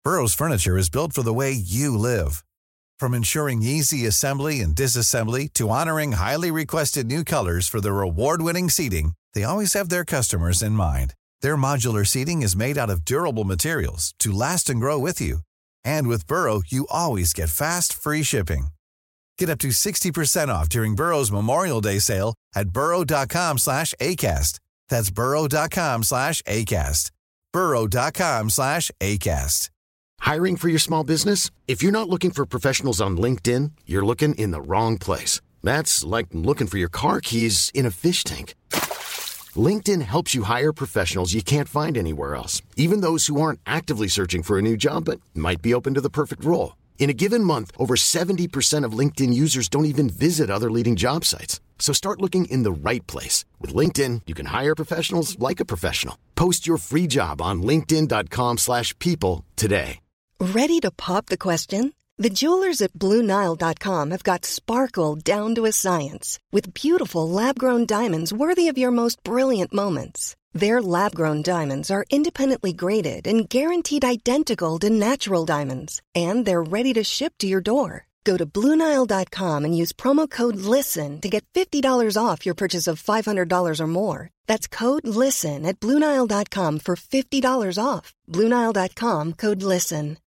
Burrow's furniture is built for the way you live. From ensuring easy assembly and disassembly to honoring highly requested new colors for their award-winning seating, they always have their customers in mind. Their modular seating is made out of durable materials to last and grow with you. And with Burrow, you always get fast, free shipping. Get up to 60% off during Burrow's Memorial Day sale at burrow.com/ACAST. That's burrow.com/ACAST. burrow.com/ACAST. Hiring for your small business? If you're not looking for professionals on LinkedIn, you're looking in the wrong place. That's like looking for your car keys in a fish tank. LinkedIn helps you hire professionals you can't find anywhere else, even those who aren't actively searching for a new job but might be open to the perfect role. In a given month, over 70% of LinkedIn users don't even visit other leading job sites. So start looking in the right place. With LinkedIn, you can hire professionals like a professional. Post your free job on linkedin.com/people today. Ready to pop the question? The jewelers at BlueNile.com have got sparkle down to a science with beautiful lab-grown diamonds worthy of your most brilliant moments. Their lab-grown diamonds are independently graded and guaranteed identical to natural diamonds, and they're ready to ship to your door. Go to BlueNile.com and use promo code LISTEN to get $50 off your purchase of $500 or more. That's code LISTEN at BlueNile.com for $50 off. BlueNile.com, code LISTEN.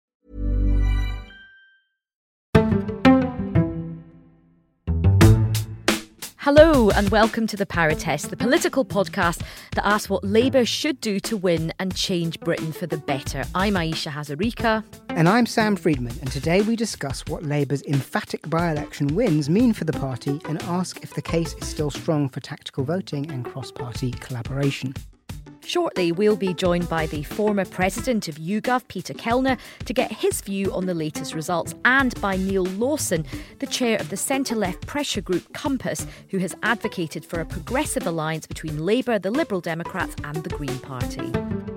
Hello and welcome to The Power Test, the political podcast that asks what Labour should do to win and change Britain for the better. I'm Aisha Hazarika. And I'm Sam Friedman, and today we discuss what Labour's emphatic by-election wins mean for the party and ask if the case is still strong for tactical voting and cross-party collaboration. Shortly, we'll be joined by the former president of YouGov, Peter Kellner, to get his view on the latest results, and by Neil Lawson, the chair of the centre-left pressure group Compass, who has advocated for a progressive alliance between Labour, the Liberal Democrats and the Green Party.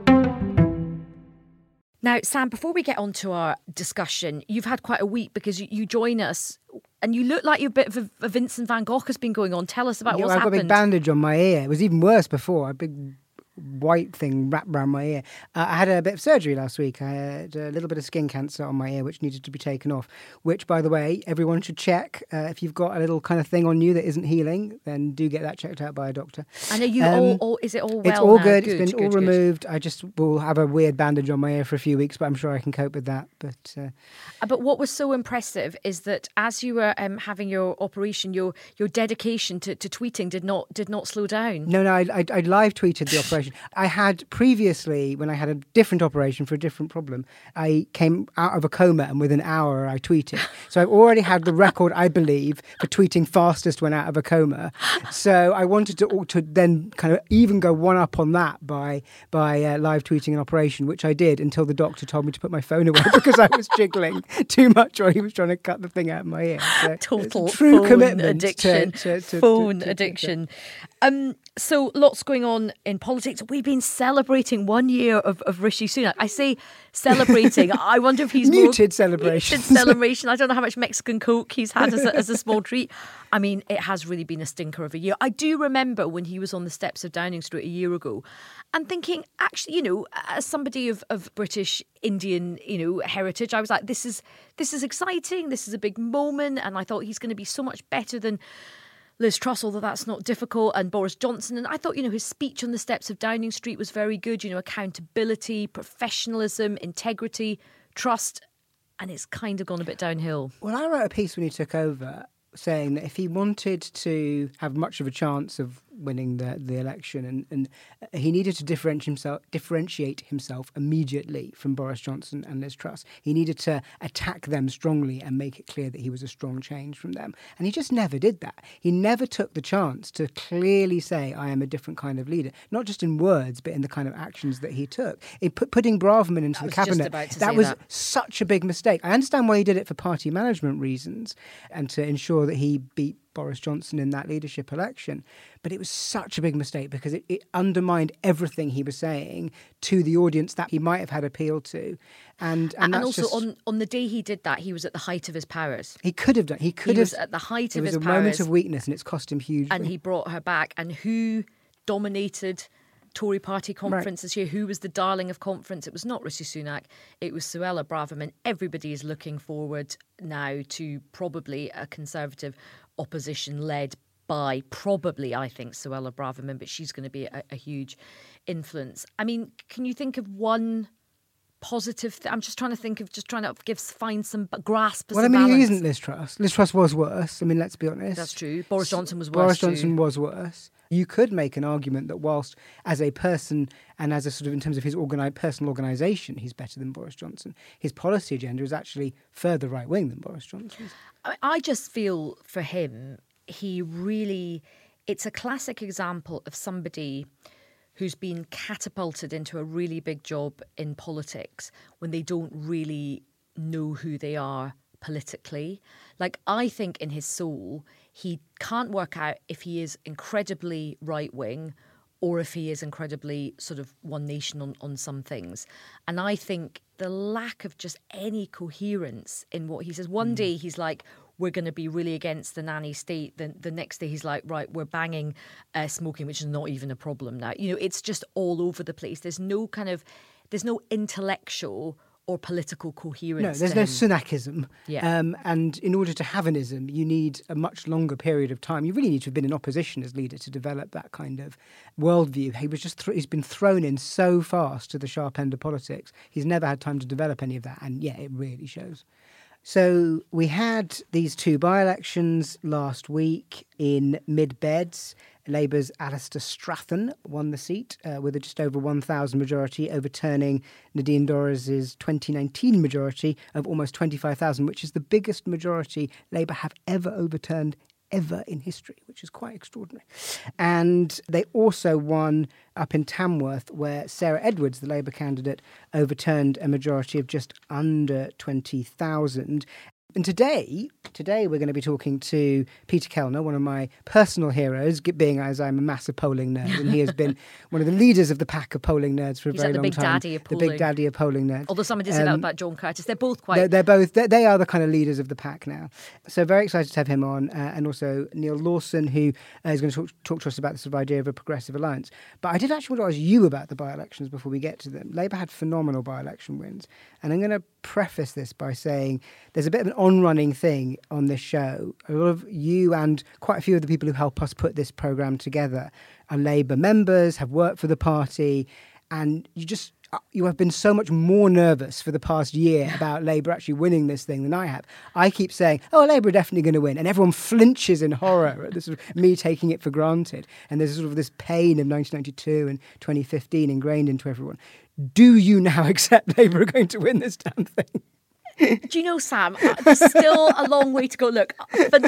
Now, Sam, before we get on to our discussion, you've had quite a week because you join us and you look like you're a bit of a Vincent van Gogh has been going on. Tell us about what's happened. I've got a big bandage on my ear. It was even worse before. A big white thing wrapped around my ear. I had a bit of surgery last week. I had a little bit of skin cancer on my ear which needed to be taken off, which, by the way, everyone should check. If you've got a little kind of thing on you that isn't healing, then do get that checked out by a doctor. And are you is it all well? It's all now? good. It's been all removed. I just will have a weird bandage on my ear for a few weeks, but I'm sure I can cope with that. But what was so impressive is that as you were having your operation, your dedication to tweeting did not slow down. No, I live tweeted the operation. I had previously, when I had a different operation for a different problem, I came out of a coma and within an hour I tweeted. So I've already had the record, I believe, for tweeting fastest when out of a coma. So I wanted to then kind of even go one up on that by live tweeting an operation, which I did until the doctor told me to put my phone away because I was jiggling too much while he was trying to cut the thing out of my ear. So total true phone commitment addiction. Phone addiction. So lots going on in politics. We've been celebrating 1 year of Rishi Sunak. I say celebrating. I wonder if he's muted celebration. Muted celebration. I don't know how much Mexican Coke he's had as a small treat. I mean, it has really been a stinker of a year. I do remember when he was on the steps of Downing Street a year ago and thinking, actually, as somebody of British Indian, heritage, I was like, this is exciting. This is a big moment. And I thought he's going to be so much better than Liz Truss, although that's not difficult, and Boris Johnson. And I thought, his speech on the steps of Downing Street was very good. Accountability, professionalism, integrity, trust. And it's kind of gone a bit downhill. Well, I wrote a piece when he took over saying that if he wanted to have much of a chance of winning the election and he needed to differentiate himself immediately from Boris Johnson and Liz Truss. He needed to attack them strongly and make it clear that he was a strong change from them. And he just never did that. He never took the chance to clearly say, I am a different kind of leader, not just in words, but in the kind of actions that he took. Putting Braverman into the cabinet, that was such a big mistake. I understand why he did it for party management reasons and to ensure that he beat Boris Johnson in that leadership election. But it was such a big mistake because it undermined everything he was saying to the audience that he might have had appeal to. And also on the day he did that, he was at the height of his powers. He could have done. He was at the height of his powers. It was a moment of weakness and it's cost him hugely. And he brought her back. And who dominated Tory party conference this year. Who was the darling of conference? It was not Rishi Sunak. It was Suella Braverman. Everybody is looking forward now to probably a Conservative opposition led by probably, I think, Suella Braverman, but she's going to be a huge influence. I mean, can you think of one positive I'm just trying to find some grasp. Well, I mean, it isn't Liz Truss. Liz Truss was worse. I mean, let's be honest. That's true. Boris Johnson was worse. Boris Johnson was worse. You could make an argument that whilst as a person and as a sort of in terms of his personal organisation, he's better than Boris Johnson, his policy agenda is actually further right wing than Boris Johnson's. I just feel for him, it's a classic example of somebody who's been catapulted into a really big job in politics when they don't really know who they are politically. Like, I think in his soul, he can't work out if he is incredibly right-wing or if he is incredibly sort of one nation on some things. And I think the lack of just any coherence in what he says. One day he's like, we're going to be really against the nanny state. The next day he's like, right, we're banging smoking, which is not even a problem now. You know, it's just all over the place. There's no intellectual or political coherence. No, there's no Sunakism. Yeah. And in order to have an ism, you need a much longer period of time. You really need to have been in opposition as leader to develop that kind of worldview. He's been thrown in so fast to the sharp end of politics. He's never had time to develop any of that. And yeah, it really shows. So we had these two by-elections last week in Mid-Beds. Labour's Alistair Strathern won the seat with a just over 1,000 majority, overturning Nadine Dorries' 2019 majority of almost 25,000, which is the biggest majority Labour have ever overturned ever in history, which is quite extraordinary. And they also won up in Tamworth, where Sarah Edwards, the Labour candidate, overturned a majority of just under 20,000. And today we're going to be talking to Peter Kellner, one of my personal heroes, being as I'm a massive polling nerd, and he has been one of the leaders of the pack of polling nerds for a very long time. He's like the big daddy of polling nerds. Although somebody said that about John Curtis. They're both quite... They are the kind of leaders of the pack now. So very excited to have him on, and also Neil Lawson, who is going to talk to us about the sort of idea of a progressive alliance. But I did actually want to ask you about the by-elections before we get to them. Labour had phenomenal by-election wins, and I'm going to preface this by saying there's a bit of an on-running thing on this show. A lot of you and quite a few of the people who help us put this programme together are Labour members, have worked for the party, and you have been so much more nervous for the past year about Labour actually winning this thing than I have. I keep saying, Labour are definitely going to win, and everyone flinches in horror at this sort of me taking it for granted. And there's sort of this pain of 1992 and 2015 ingrained into everyone. Do you now accept Labour are going to win this damn thing? Do you know, Sam, there's still a long way to go. Look, but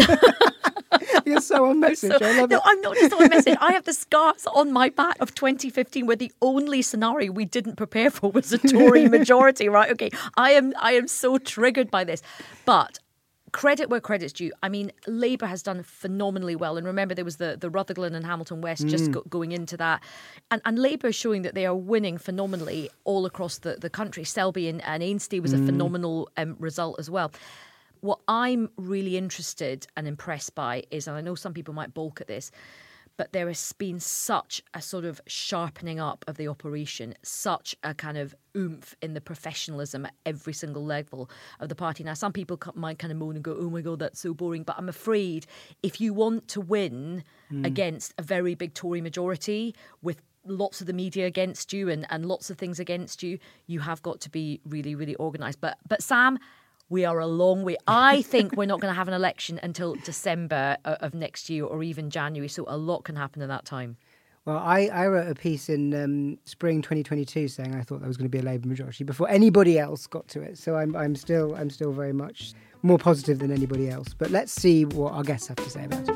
you're so on message. I love it. No, I'm not just on message. I have the scars on my back of 2015, where the only scenario we didn't prepare for was a Tory majority. Right? Okay, I am so triggered by this, but. Credit where credit's due. I mean, Labour has done phenomenally well. And remember, there was the Rutherglen and Hamilton West just going into that. And Labour is showing that they are winning phenomenally all across the country. Selby and Ainstey was a phenomenal result as well. What I'm really interested and impressed by is, and I know some people might balk at this, but there has been such a sort of sharpening up of the operation, such a kind of oomph in the professionalism at every single level of the party. Now, some people might kind of moan and go, oh my God, that's so boring. But I'm afraid if you want to win against a very big Tory majority with lots of the media against you and lots of things against you, you have got to be really, really organised. But Sam, we are a long way. I think we're not going to have an election until December of next year or even January. So a lot can happen in that time. Well, I wrote a piece in spring 2022 saying I thought there was going to be a Labour majority before anybody else got to it. So I'm still very much more positive than anybody else. But let's see what our guests have to say about it.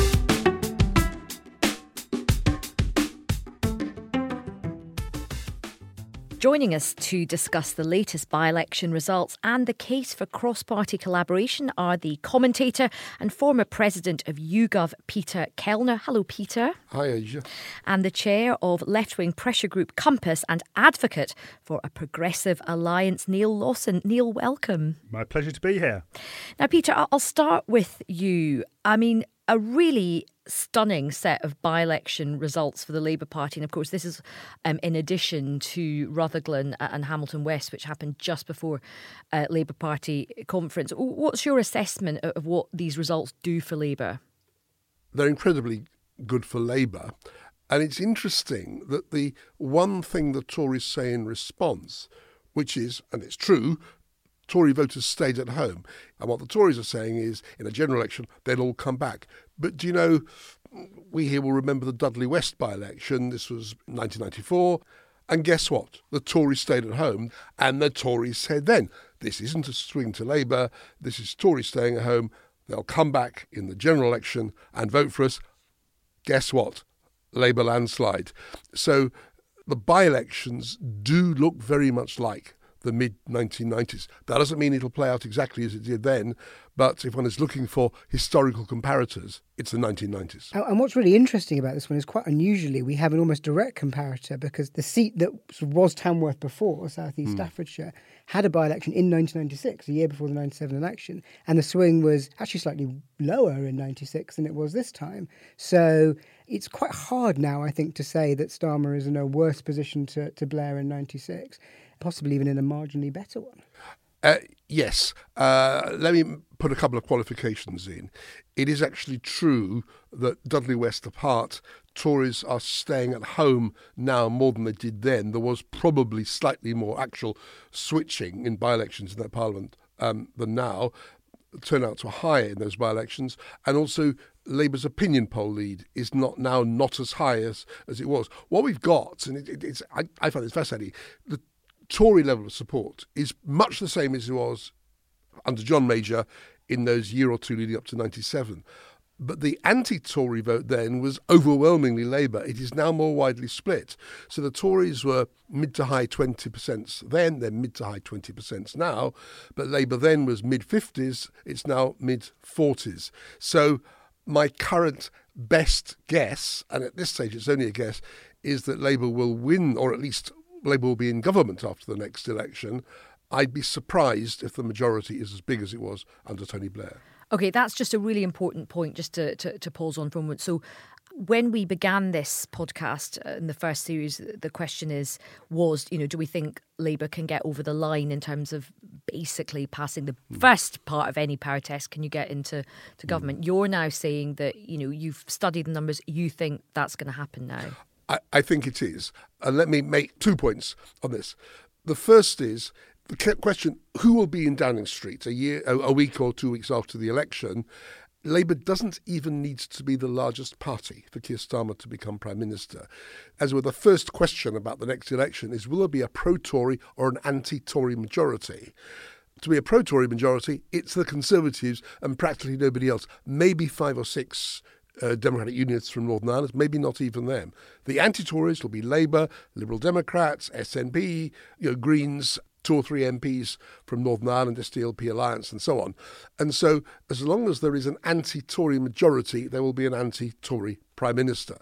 Joining us to discuss the latest by-election results and the case for cross-party collaboration are the commentator and former president of YouGov, Peter Kellner. Hello, Peter. Hi, Asia. And the chair of left-wing pressure group Compass and advocate for a progressive alliance, Neil Lawson. Neil, welcome. My pleasure to be here. Now, Peter, I'll start with you. I mean, a really stunning set of by-election results for the Labour Party. And of course, this is in addition to Rutherglen and Hamilton West, which happened just before Labour Party conference. What's your assessment of what these results do for Labour? They're incredibly good for Labour. And it's interesting that the one thing the Tories say in response, which is, and it's true, Tory voters stayed at home. And what the Tories are saying is, in a general election, they'll all come back. But do you know, we here will remember the Dudley West by-election. This was 1994. And guess what? The Tories stayed at home. And the Tories said then, this isn't a swing to Labour. This is Tories staying at home. They'll come back in the general election and vote for us. Guess what? Labour landslide. So the by-elections do look very much like the mid-1990s. That doesn't mean it'll play out exactly as it did then, but if one is looking for historical comparators, it's the 1990s. And what's really interesting about this one is quite unusually we have an almost direct comparator, because the seat that was Tamworth before, South East Staffordshire, had a by-election in 1996, a year before the 97 election, and the swing was actually slightly lower in 96 than it was this time. So it's quite hard now, I think, to say that Starmer is in a worse position to Blair in 96, possibly even in a marginally better one. Yes. Let me put a couple of qualifications in. It is actually true that Dudley West apart, Tories are staying at home now more than they did then. There was probably slightly more actual switching in by-elections in that parliament than now. Turnouts were higher in those by-elections. And also Labour's opinion poll lead is not as high as it was. What we've got, and I find this fascinating, the Tory level of support is much the same as it was under John Major in those year or two leading up to 97. But the anti-Tory vote then was overwhelmingly Labour. It is now more widely split. So the Tories were mid to high 20% then, they're mid to high 20% now. But Labour then was mid-50s, it's now mid-40s. So my current best guess, and at this stage it's only a guess, is that Labour will win, or at least Labour will be in government after the next election. I'd be surprised if the majority is as big as it was under Tony Blair. OK, that's just a really important point just to pause on for a moment. So when we began this podcast in the first series, the question was, do we think Labour can get over the line in terms of basically passing the first part of any power test? Can you get into government? You're now saying that, you've studied the numbers. You think that's going to happen now? I think it is. And let me make 2 points on this. The first is the question, who will be in Downing Street a week or 2 weeks after the election? Labour doesn't even need to be the largest party for Keir Starmer to become Prime Minister. As with the first question about the next election is, will there be a pro-Tory or an anti-Tory majority? To be a pro-Tory majority, it's the Conservatives and practically nobody else. Maybe 5 or 6 Democratic Unionists from Northern Ireland, maybe not even them. The anti-Tories will be Labour, Liberal Democrats, SNP, Greens, 2 or 3 MPs from Northern Ireland, SDLP Alliance and so on. And so as long as there is an anti-Tory majority, there will be an anti-Tory Prime Minister.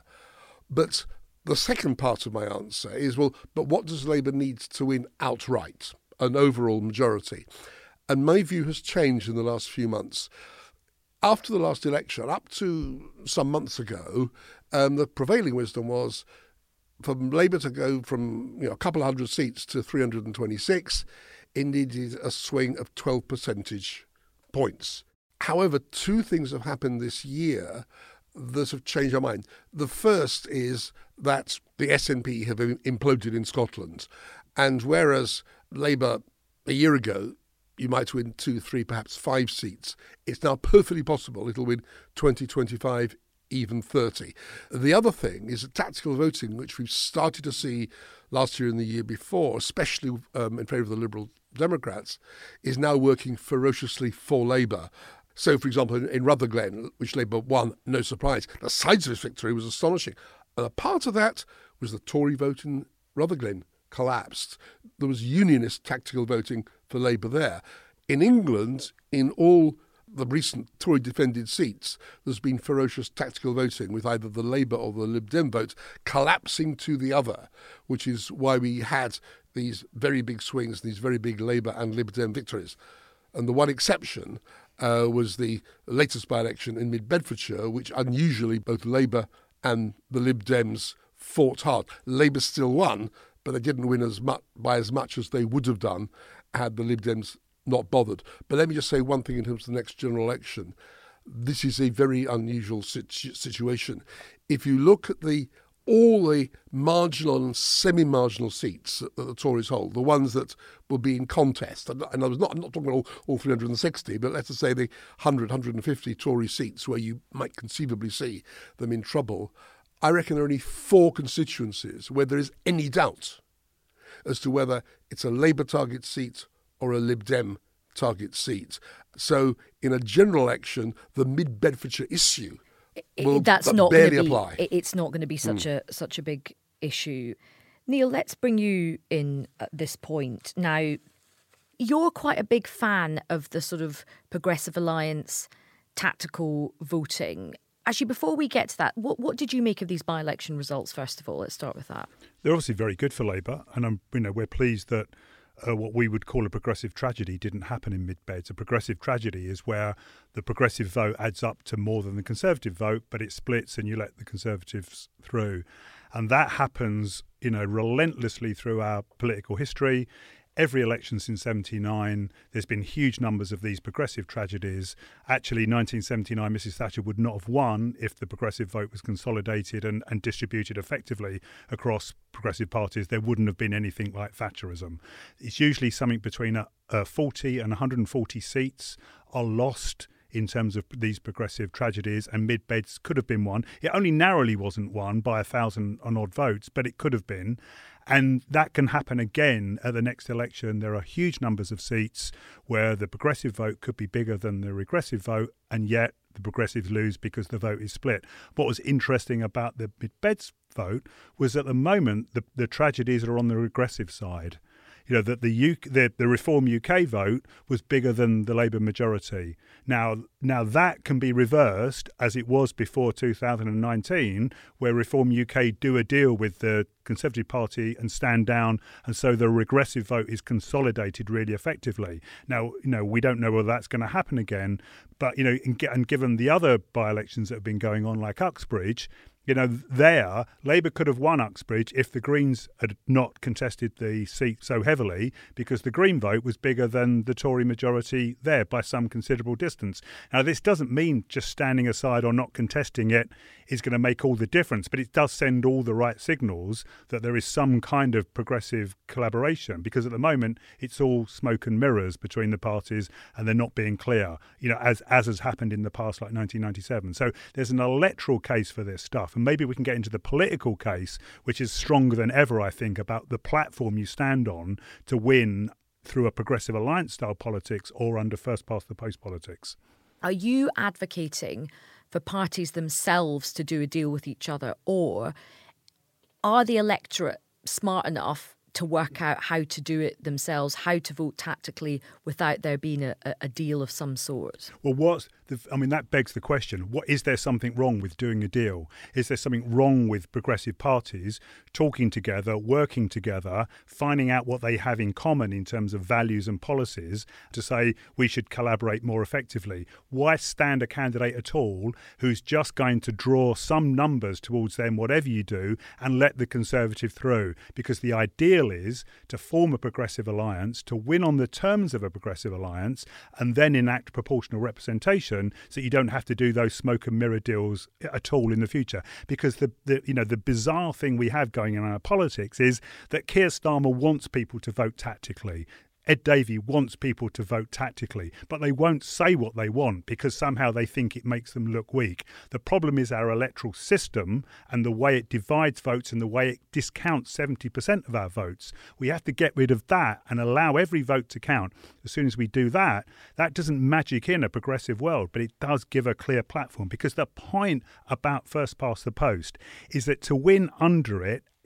But the second part of my answer is, but what does Labour need to win outright, an overall majority? And my view has changed in the last few months. After the last election, up to some months ago, the prevailing wisdom was for Labour to go from a couple of hundred seats to 326, it needed a swing of 12 percentage points. However, 2 things have happened this year that have changed our mind. The first is that the SNP have imploded in Scotland. And whereas Labour a year ago, you might win 2, 3, perhaps 5 seats, it's now perfectly possible it'll win 20, 25, even 30. The other thing is that tactical voting, which we've started to see last year and the year before, especially in favour of the Liberal Democrats, is now working ferociously for Labour. So, for example, in Rutherglen, which Labour won, no surprise, the size of its victory was astonishing. And a part of that was the Tory vote in Rutherglen collapsed. There was unionist tactical voting for Labour there. In England, in all the recent Tory-defended seats, there's been ferocious tactical voting with either the Labour or the Lib Dem vote collapsing to the other, which is why we had these very big swings, these very big Labour and Lib Dem victories. And the one exception was the latest by-election in Mid-Bedfordshire, which unusually both Labour and the Lib Dems fought hard. Labour still won, but they didn't win by as much as they would have done had the Lib Dems not bothered. But let me just say one thing in terms of the next general election. This is a very unusual situation. If you look at all the marginal and semi-marginal seats that the Tories hold, the ones that will be in contest, and I'm not talking about all 360, but let's just say the 100, 150 Tory seats where you might conceivably see them in trouble, I reckon there are only 4 constituencies where there is any doubt as to whether it's a Labour target seat or a Lib Dem target seat. So in a general election, the Mid-Bedfordshire issue will barely apply. It's not going to be such a big issue. Neil, let's bring you in at this point. Now, you're quite a big fan of the sort of Progressive Alliance tactical voting. Actually, before we get to that, what did you make of these by-election results, first of all? Let's start with that. They're obviously very good for Labour, and we're pleased that what we would call a progressive tragedy didn't happen in Mid-Beds. A progressive tragedy is where the progressive vote adds up to more than the Conservative vote, but it splits and you let the Conservatives through. And that happens, relentlessly through our political history. Every election since 1979, there's been huge numbers of these progressive tragedies. Actually, 1979, Mrs Thatcher would not have won if the progressive vote was consolidated and distributed effectively across progressive parties. There wouldn't have been anything like Thatcherism. It's usually something between 40 and 140 seats are lost in terms of these progressive tragedies, and Mid-Beds could have been one. It only narrowly wasn't won by 1,000 and odd votes, but it could have been. And that can happen again at the next election. There are huge numbers of seats where the progressive vote could be bigger than the regressive vote, and yet the progressives lose because the vote is split. What was interesting about the Mid-Beds vote was at the moment the tragedies are on the regressive side. That the Reform UK vote was bigger than the Labour majority. Now that can be reversed, as it was before 2019, where Reform UK do a deal with the Conservative Party and stand down, and so the regressive vote is consolidated really effectively. Now, we don't know whether that's going to happen again, but and given the other by-elections that have been going on, like Uxbridge, Labour could have won Uxbridge if the Greens had not contested the seat so heavily, because the Green vote was bigger than the Tory majority there by some considerable distance. Now, this doesn't mean just standing aside or not contesting it is going to make all the difference, but it does send all the right signals that there is some kind of progressive collaboration, because at the moment it's all smoke and mirrors between the parties and they're not being clear, as has happened in the past, like 1997. So there's an electoral case for this stuff. And maybe we can get into the political case, which is stronger than ever, I think, about the platform you stand on to win through a progressive alliance style politics or under first past the post politics. Are you advocating for parties themselves to do a deal with each other, or are the electorate smart enough to work out how to do it themselves, how to vote tactically without there being a deal of some sort? Well, that begs the question. Is there something wrong with doing a deal? Is there something wrong with progressive parties talking together, working together, finding out what they have in common in terms of values and policies to say we should collaborate more effectively? Why stand a candidate at all who's just going to draw some numbers towards them, whatever you do, and let the Conservative through? Because the ideal is to form a progressive alliance, to win on the terms of a progressive alliance, and then enact proportional representation, so you don't have to do those smoke and mirror deals at all in the future. Because the bizarre thing we have going in our politics is that Keir Starmer wants people to vote tactically. Ed Davey wants people to vote tactically, but they won't say what they want because somehow they think it makes them look weak. The problem is our electoral system and the way it divides votes and the way it discounts 70% of our votes. We have to get rid of that and allow every vote to count. As soon as we do that, that doesn't magic in a progressive world, but it does give a clear platform, because the point about first past the post is that to win under it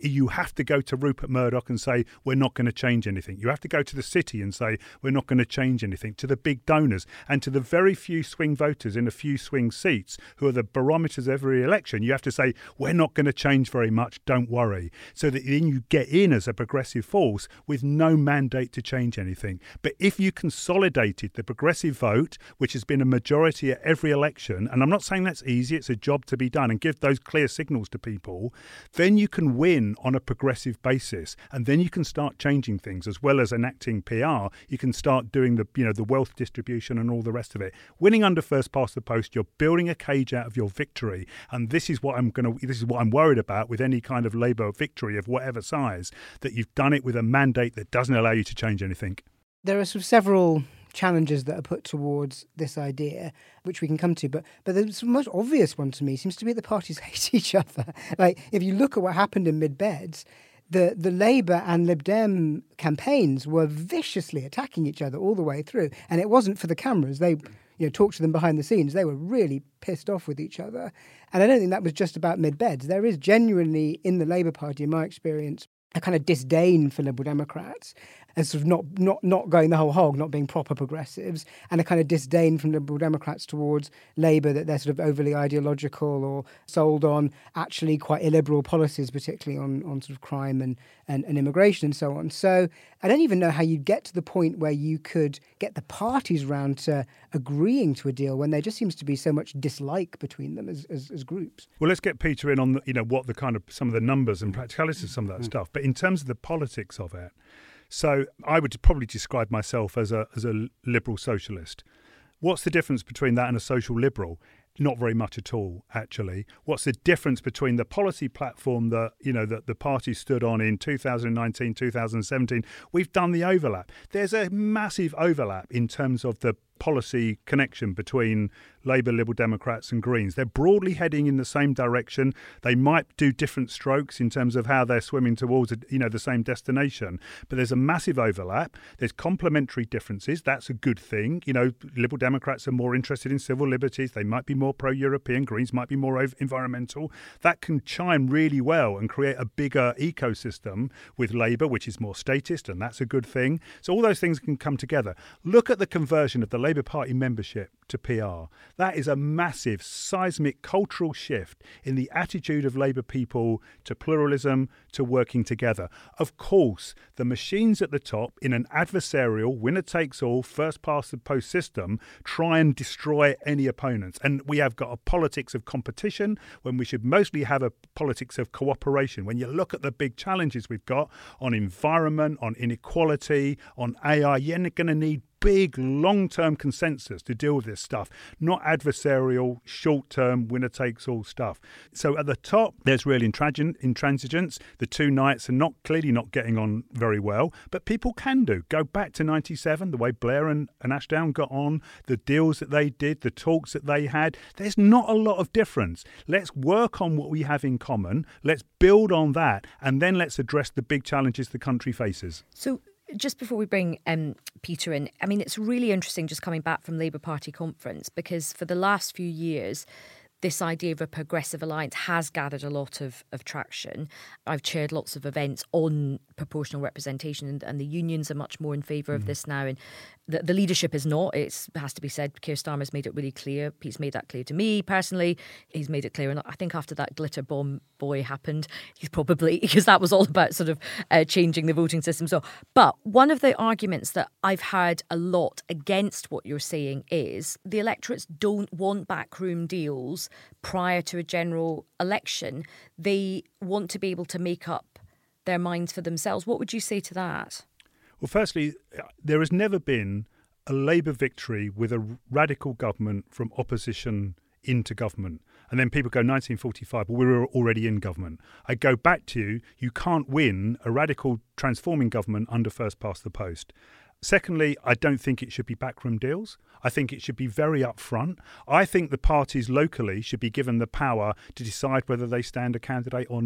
you have to go to Rupert Murdoch and say, we're not going to change anything. You have to go to the city and say, we're not going to change anything. To the big donors and to the very few swing voters in a few swing seats who are the barometers of every election, you have to say, we're not going to change very much, don't worry. So that then you get in as a progressive force with no mandate to change anything. But if you consolidated the progressive vote, which has been a majority at every election, and I'm not saying that's easy, it's a job to be done, and give those clear signals to people, then you can win on a progressive basis, and then you can start changing things as well as enacting PR. You can start doing the wealth distribution and all the rest of it. Winning under first past the post, you're building a cage out of your victory, and this is what I'm worried about with any kind of Labour victory of whatever size, that you've done it with a mandate that doesn't allow you to change anything. There are sort of several challenges that are put towards this idea, which we can come to. But the most obvious one to me seems to be the parties hate each other. Like, if you look at what happened in mid-beds, the Labour and Lib Dem campaigns were viciously attacking each other all the way through. And it wasn't for the cameras. They talked to them behind the scenes. They were really pissed off with each other. And I don't think that was just about mid-beds. There is genuinely, in the Labour Party, in my experience, a kind of disdain for Liberal Democrats as sort of not going the whole hog, not being proper progressives, and a kind of disdain from Liberal Democrats towards Labour, that they're sort of overly ideological or sold on actually quite illiberal policies, particularly on sort of crime and immigration and so on. So I don't even know how you'd get to the point where you could get the parties round to agreeing to a deal when there just seems to be so much dislike between them as groups. Well, let's get Peter in on what the kind of some of the numbers and practicalities of some of that stuff. But in terms of the politics of it, so I would probably describe myself as a liberal socialist. What's the difference between that and a social liberal? Not very much at all, actually. What's the difference between the policy platform that the party stood on in 2019, 2017? We've done the overlap. There's a massive overlap in terms of the policy connection between Labour, Liberal Democrats and Greens. They're broadly heading in the same direction. They might do different strokes in terms of how they're swimming towards the same destination. But there's a massive overlap. There's complementary differences. That's a good thing. Liberal Democrats are more interested in civil liberties. They might be more pro-European. Greens might be more environmental. That can chime really well and create a bigger ecosystem with Labour, which is more statist, and that's a good thing. So all those things can come together. Look at the conversion of the Labour Party membership to PR. That is a massive, seismic cultural shift in the attitude of Labour people to pluralism, to working together. Of course, the machines at the top, in an adversarial, winner-takes-all, first-past-the-post system, try and destroy any opponents. And we have got a politics of competition when we should mostly have a politics of cooperation. When you look at the big challenges we've got on environment, on inequality, on AI, you're going to need big long-term consensus to deal with this stuff, not adversarial, short-term, winner-takes-all stuff. So at the top, there's real intransigence. The two Knights are clearly not getting on very well, but people can do. Go back to 97, the way Blair and Ashdown got on, the deals that they did, the talks that they had. There's not a lot of difference. Let's work on what we have in common. Let's build on that, and then let's address the big challenges the country faces. So just before we bring Peter in, I mean, it's really interesting just coming back from Labour Party conference, because for the last few years, this idea of a progressive alliance has gathered a lot of traction. I've chaired lots of events on proportional representation, and the unions are much more in favour of this now. And the leadership is not. It has to be said. Keir Starmer's made it really clear. Pete's made that clear to me personally. He's made it clear. And I think after that glitter bomb boy happened, he's probably, because that was all about sort of changing the voting system. So, but one of the arguments that I've heard a lot against what you're saying is the electorates don't want backroom deals prior to a general election. They want to be able to make up their minds for themselves. What would you say to that? Well, firstly, there has never been a Labour victory with a radical government from opposition into government. And then people go 1945, well, we were already in government. I go back to you can't win a radical transforming government under first past the post. Secondly, I don't think it should be backroom deals. I think it should be very upfront. I think the parties locally should be given the power to decide whether they stand a candidate or not.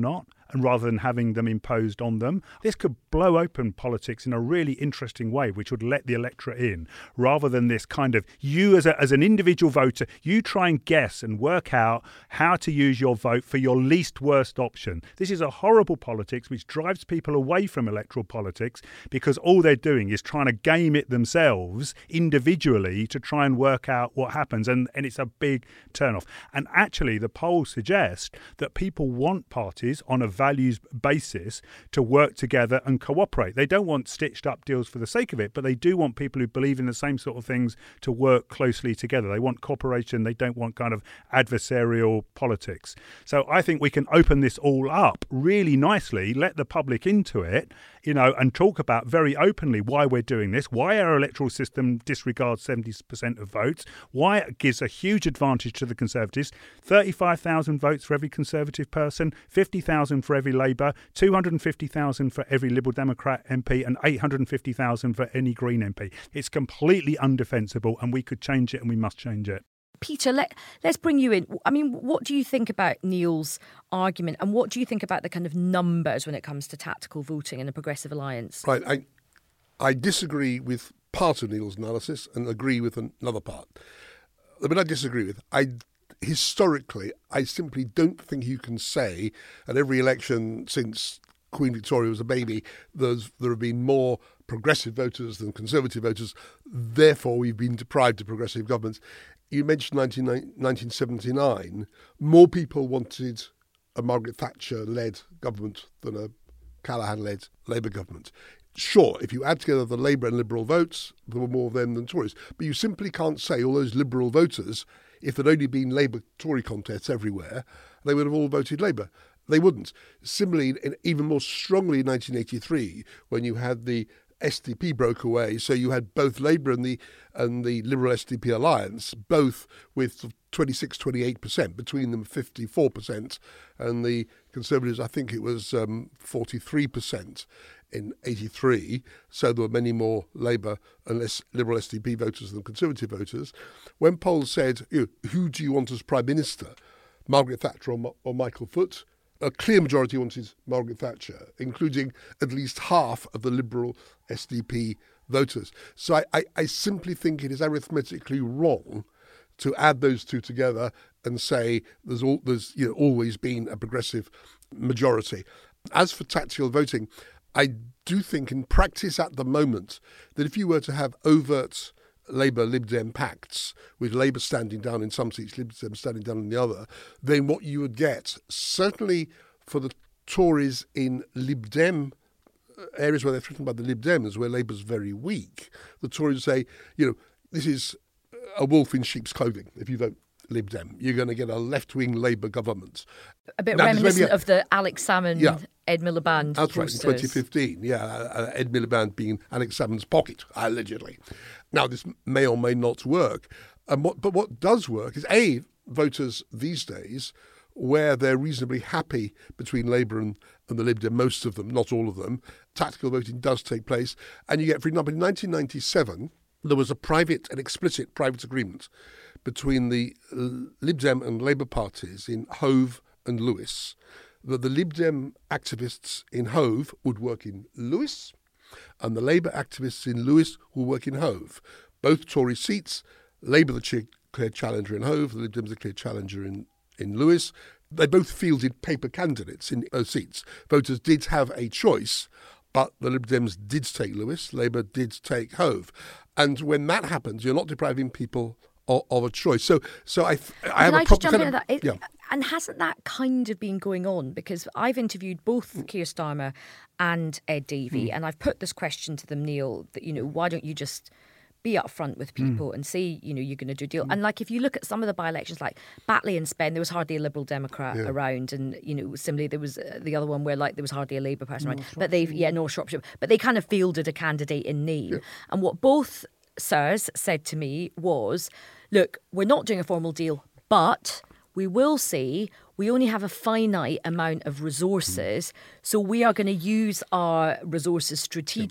and rather than having them imposed on them. This could blow open politics in a really interesting way, which would let the electorate in, rather than this kind of, you as an individual voter, you try and guess and work out how to use your vote for your least worst option. This is a horrible politics which drives people away from electoral politics, because all they're doing is trying to game it themselves individually to try and work out what happens, and it's a big turn-off. And actually the polls suggest that people want parties on a values basis to work together and cooperate. They don't want stitched up deals for the sake of it, but they do want people who believe in the same sort of things to work closely together. They want cooperation. They don't want kind of adversarial politics. So I think we can open this all up really nicely, let the public into it, and talk about very openly why we're doing this, why our electoral system disregards 70% of votes, why it gives a huge advantage to the Conservatives, 35,000 votes for every Conservative person, 50,000 for every Labour, 250,000 for every Liberal Democrat MP, and 850,000 for any Green MP. It's completely undefensible, and we could change it, and we must change it. Peter, let's bring you in. I mean, what do you think about Neil's argument, and what do you think about the kind of numbers when it comes to tactical voting in a Progressive Alliance? Right. I disagree with part of Neil's analysis and agree with another part. But I disagree with. Historically, I simply don't think you can say at every election since Queen Victoria was a baby, there have been more progressive voters than Conservative voters. Therefore, we've been deprived of progressive governments. You mentioned 1979. More people wanted a Margaret Thatcher-led government than a Callaghan-led Labour government. Sure, if you add together the Labour and Liberal votes, there were more of them than Tories. But you simply can't say all those Liberal voters, if there'd only been Labour-Tory contests everywhere, they would have all voted Labour. They wouldn't. Similarly, even more strongly in 1983, when you had the SDP broke away, so you had both Labour and the Liberal SDP alliance, both with 26-28%, between them 54%, and the Conservatives, I think it was 43% in 83, so there were many more Labour and less Liberal SDP voters than Conservative voters. When polls said, who do you want as Prime Minister, Margaret Thatcher or Michael Foot? A clear majority wanted Margaret Thatcher, including at least half of the Liberal SDP voters. So I simply think it is arithmetically wrong to add those two together and say there's always been a progressive majority. As for tactical voting, I do think in practice at the moment that if you were to have overt Labour-Lib Dem pacts, with Labour standing down in some seats, Lib Dem standing down in the other, then what you would get, certainly for the Tories in Lib Dem areas where they're threatened by the Lib Dems, where Labour's very weak, the Tories say, this is a wolf in sheep's clothing. If you vote Lib Dem, you're going to get a left-wing Labour government. A bit reminiscent of the Alex Salmond, Ed Miliband. That's right, in 2015. Ed Miliband being Alex Salmond's pocket, allegedly. Now, this may or may not work. But what does work is, A, voters these days, where they're reasonably happy between Labour and the Lib Dem, most of them, not all of them, tactical voting does take place. And you get, for example, in 1997, there was an explicit private agreement between the Lib Dem and Labour parties in Hove and Lewis, that the Lib Dem activists in Hove would work in Lewis, and the Labour activists in Lewis will work in Hove. Both Tory seats, Labour the clear challenger in Hove, the Lib Dems the clear challenger in Lewis. They both fielded paper candidates in those seats. Voters did have a choice, but the Lib Dems did take Lewis, Labour did take Hove. And when that happens, you're not depriving people of a choice. So I have a just jump into that? And hasn't that kind of been going on? Because I've interviewed both Keir Starmer and Ed Davey, and I've put this question to them, Neil, that, why don't you just be upfront with people and say, you're going to do a deal. And if you look at some of the by-elections, like Batley and Spen, there was hardly a Liberal Democrat around. And, similarly, there was the other one where there was hardly a Labour person around. But North Shropshire. But they kind of fielded a candidate in Neil. Yeah. And what both sirs said to me was, look, we're not doing a formal deal, but we will see we only have a finite amount of resources, so we are going to use our resources strategically, ...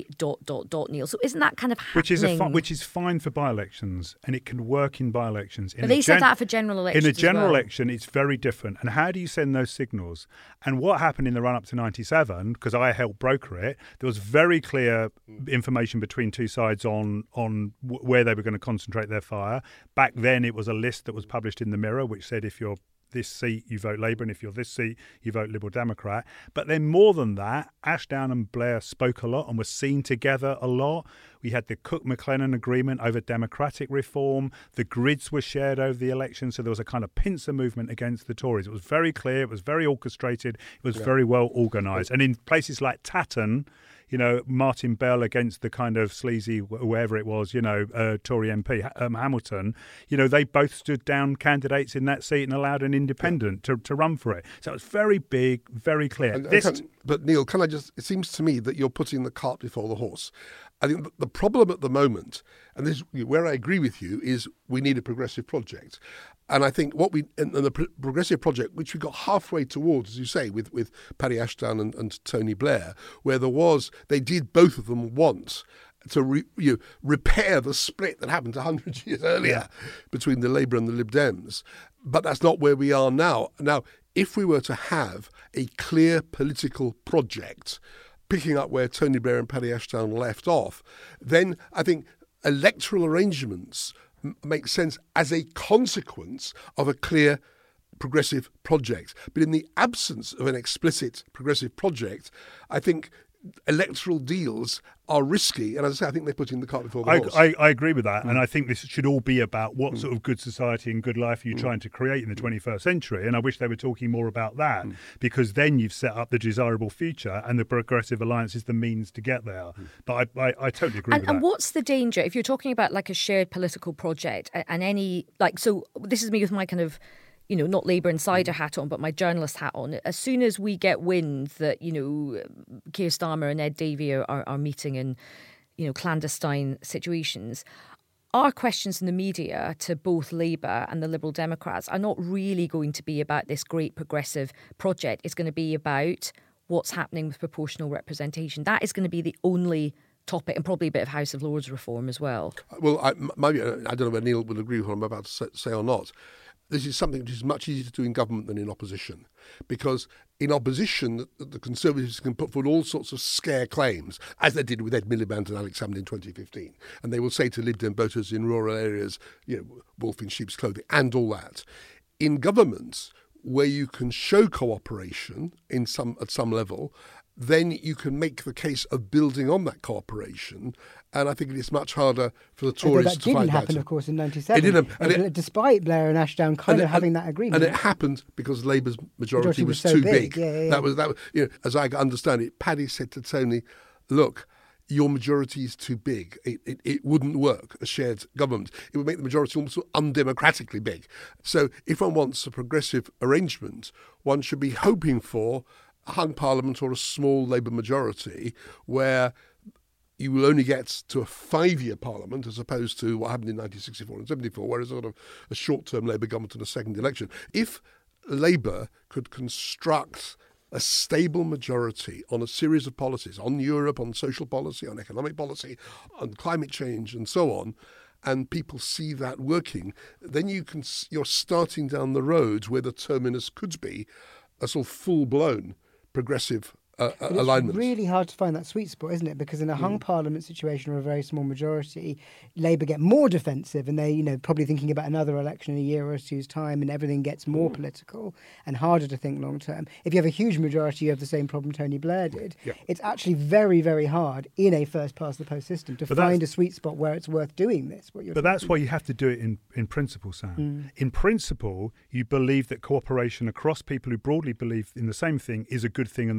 Neil. So isn't that kind of happening? Which is fine for by-elections, and it can work in by-elections. But they said that for general elections in a general as well. election, it's very different. And how do you send those signals? And what happened in the run-up to 97, because I helped broker it, there was very clear information between two sides on where they were going to concentrate their fire. Back then, it was a list that was published in the Mirror, which said if you're this seat, you vote Labour, and if you're this seat, you vote Liberal Democrat. But then more than that, Ashdown and Blair spoke a lot and were seen together a lot. We had the Cook-McLennan agreement over democratic reform. The grids were shared over the election, so there was a kind of pincer movement against the Tories. It was very clear, it was very orchestrated, it was very well organised. And in places like Tatton, you know, Martin Bell against the kind of sleazy, whoever it was, you know, Tory MP, Hamilton, you know, they both stood down candidates in that seat and allowed an independent to run for it. So it was very big, very clear. But Neil, it seems to me that you're putting the cart before the horse. I think the problem at the moment, and this is where I agree with you, is we need a progressive project. And I think and the progressive project, which we got halfway towards, as you say, with Paddy Ashdown and Tony Blair, where they did both of them want to repair the split that happened 100 years earlier between the Labour and the Lib Dems. But that's not where we are now. Now, if we were to have a clear political project, picking up where Tony Blair and Paddy Ashdown left off, then I think electoral arrangements make sense as a consequence of a clear progressive project. But in the absence of an explicit progressive project, I think electoral deals are risky. And as I say, I think they're putting the cart before the horse. I agree with that. And I think this should all be about what sort of good society and good life are you trying to create in the 21st century. And I wish they were talking more about that, because then you've set up the desirable future and the Progressive Alliance is the means to get there. But I totally agree with that. And what's the danger if you're talking about like a shared political project and any, like, so this is me with my kind of, you know, not Labour insider hat on, but my journalist hat on. As soon as we get wind that, you know, Keir Starmer and Ed Davey are meeting in, you know, clandestine situations, our questions in the media to both Labour and the Liberal Democrats are not really going to be about this great progressive project. It's going to be about what's happening with proportional representation. That is going to be the only topic, and probably a bit of House of Lords reform as well. Well, I don't know whether Neil will agree with what I'm about to say or not. This is something which is much easier to do in government than in opposition, because in opposition, the Conservatives can put forward all sorts of scare claims, as they did with Ed Miliband and Alex Salmond in 2015. And they will say to Lib Dem voters in rural areas, you know, wolf in sheep's clothing and all that. In government, where you can show cooperation at some level, then you can make the case of building on that cooperation. And I think it is much harder for the Tories to find that. That didn't happen, of course, in 97. It didn't. Despite Blair and Ashdown having that agreement. And it happened because Labour's majority was so too big. Yeah. That was, you know, as I understand it, Paddy said to Tony, look, your majority is too big. It wouldn't work, a shared government. It would make the majority almost undemocratically big. So if one wants a progressive arrangement, one should be hoping for a hung parliament or a small Labour majority where you will only get to a 5-year parliament as opposed to what happened in 1964 and 74, where it's sort of a short-term Labour government and a second election. If Labour could construct a stable majority on a series of policies, on Europe, on social policy, on economic policy, on climate change and so on, and people see that working, then you're starting down the road where the terminus could be a sort of full-blown progressive alignment. It's really hard to find that sweet spot, isn't it? Because in a hung parliament situation or a very small majority, Labour get more defensive and they, you know, probably thinking about another election in a year or two's time, and everything gets more political and harder to think long term. If you have a huge majority, you have the same problem Tony Blair did. Yeah. It's actually very, very hard in a first past the post system to find a sweet spot where it's worth doing this. But that's why you have to do it in principle, Sam. In principle, you believe that cooperation across people who broadly believe in the same thing is a good thing and the right thing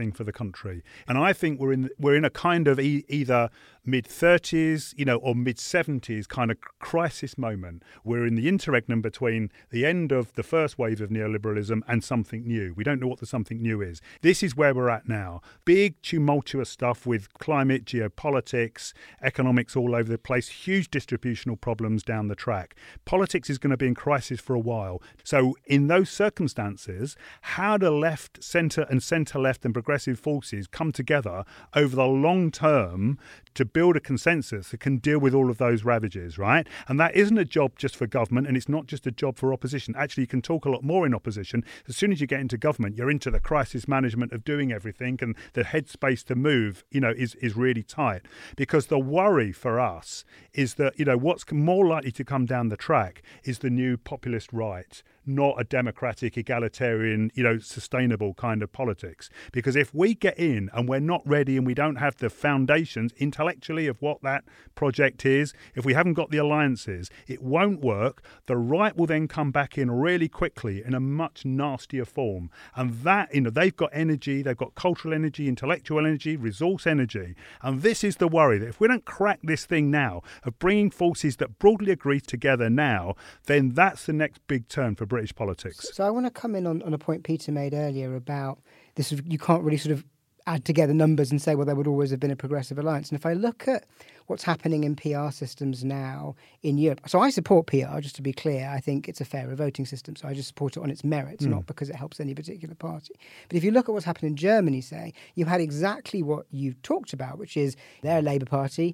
thing for the country. And I think we're in a kind of either mid-30s, or mid-70s kind of crisis moment. We're in the interregnum between the end of the first wave of neoliberalism and something new. We don't know what the something new is. This is where we're at now. Big, tumultuous stuff with climate, geopolitics, economics all over the place, huge distributional problems down the track. Politics is going to be in crisis for a while. So in those circumstances, how do left, centre and centre-left and progressive forces come together over the long term to build a consensus that can deal with all of those ravages, right? And that isn't a job just for government, and it's not just a job for opposition. Actually, you can talk a lot more in opposition. As soon as you get into government, you're into the crisis management of doing everything, and the headspace to move, is really tight. Because the worry for us is that, what's more likely to come down the track is the new populist right, not a democratic, egalitarian, sustainable kind of politics. Because if we get in and we're not ready and we don't have the foundations intellectually of what that project is, if we haven't got the alliances, it won't work. The right will then come back in really quickly in a much nastier form. And that, they've got energy, they've got cultural energy, intellectual energy, resource energy. And this is the worry, that if we don't crack this thing now of bringing forces that broadly agree together now, then that's the next big turn for British politics. So I want to come in on a point Peter made earlier about this. You can't really sort of add together numbers and say, well, there would always have been a progressive alliance. And if I look at what's happening in PR systems now in Europe, so I support PR, just to be clear. I think it's a fairer voting system, so I just support it on its merits, not because it helps any particular party. But if you look at what's happened in Germany, say, you had exactly what you talked about, which is their Labour Party,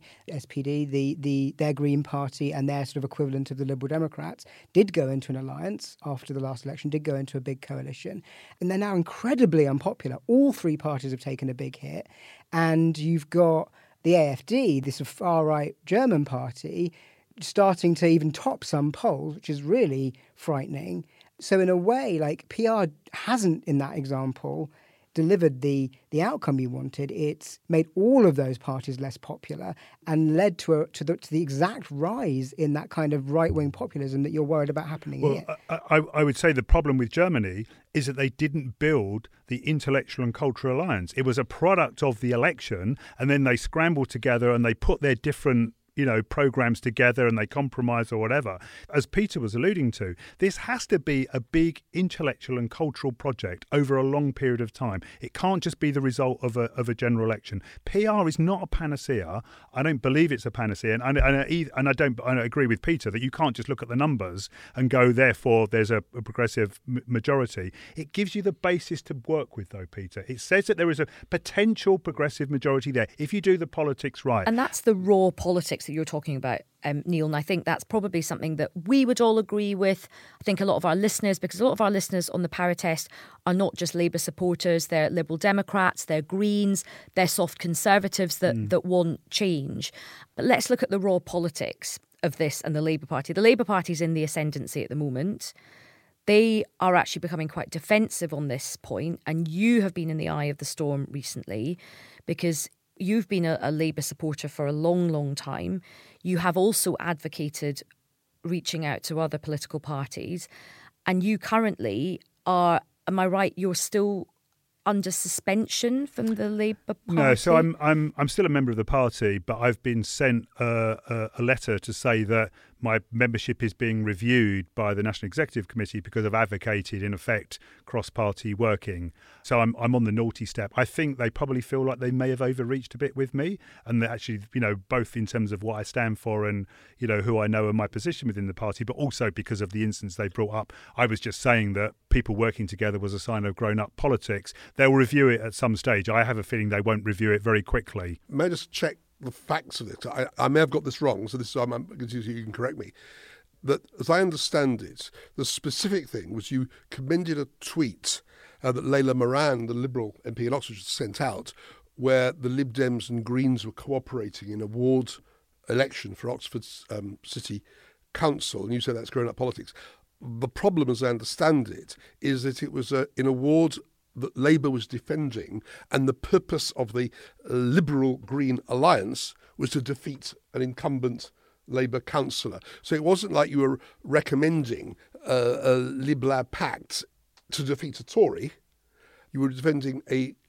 SPD, their Green Party, and their sort of equivalent of the Liberal Democrats did go into an alliance after the last election, did go into a big coalition, and they're now incredibly unpopular. All three parties have taken a big hit, and you've got the AfD, this far-right German party, starting to even top some polls, which is really frightening. So in a way, PR hasn't, in that example, delivered the outcome you wanted. It's made all of those parties less popular and led to the exact rise in that kind of right-wing populism that you're worried about happening here. I would say the problem with Germany is that they didn't build the intellectual and cultural alliance. It was a product of the election, and then they scrambled together and they put their different programs together and they compromise or whatever. As Peter was alluding to, this has to be a big intellectual and cultural project over a long period of time. It can't just be the result of a general election. PR is not a panacea. I don't believe it's a panacea. And I agree with Peter that you can't just look at the numbers and go, therefore, there's a progressive majority. It gives you the basis to work with, though, Peter. It says that there is a potential progressive majority there if you do the politics right. And that's the raw politics that you're talking about, Neil, and I think that's probably something that we would all agree with. I think a lot of our listeners, because a lot of our listeners on the Power Test are not just Labour supporters, they're Liberal Democrats, they're Greens, they're soft Conservatives that want change. But let's look at the raw politics of this and the Labour Party. The Labour Party's in the ascendancy at the moment. They are actually becoming quite defensive on this point, and you have been in the eye of the storm recently because you've been a Labour supporter for a long, long time. You have also advocated reaching out to other political parties. And you currently are, am I right, you're still under suspension from the Labour Party? No, so I'm still a member of the party, but I've been sent a letter to say that my membership is being reviewed by the National Executive Committee because I've advocated, in effect, cross-party working. So I'm on the naughty step. I think they probably feel like they may have overreached a bit with me, and that actually, both in terms of what I stand for and, who I know and my position within the party, but also because of the instance they brought up. I was just saying that people working together was a sign of grown-up politics. They'll review it at some stage. I have a feeling they won't review it very quickly. May I just check the facts of it? I may have got this wrong, so you can correct me. That, as I understand it, the specific thing was you commended a tweet that Layla Moran, the Liberal MP in Oxford, sent out, where the Lib Dems and Greens were cooperating in a ward election for Oxford's City Council, and you said that's grown-up politics. The problem, as I understand it, is that it was in a ward that Labour was defending, and the purpose of the Liberal-Green alliance was to defeat an incumbent Labour councillor. So it wasn't like you were recommending a Lib-Lab pact to defeat a Tory. You were defending a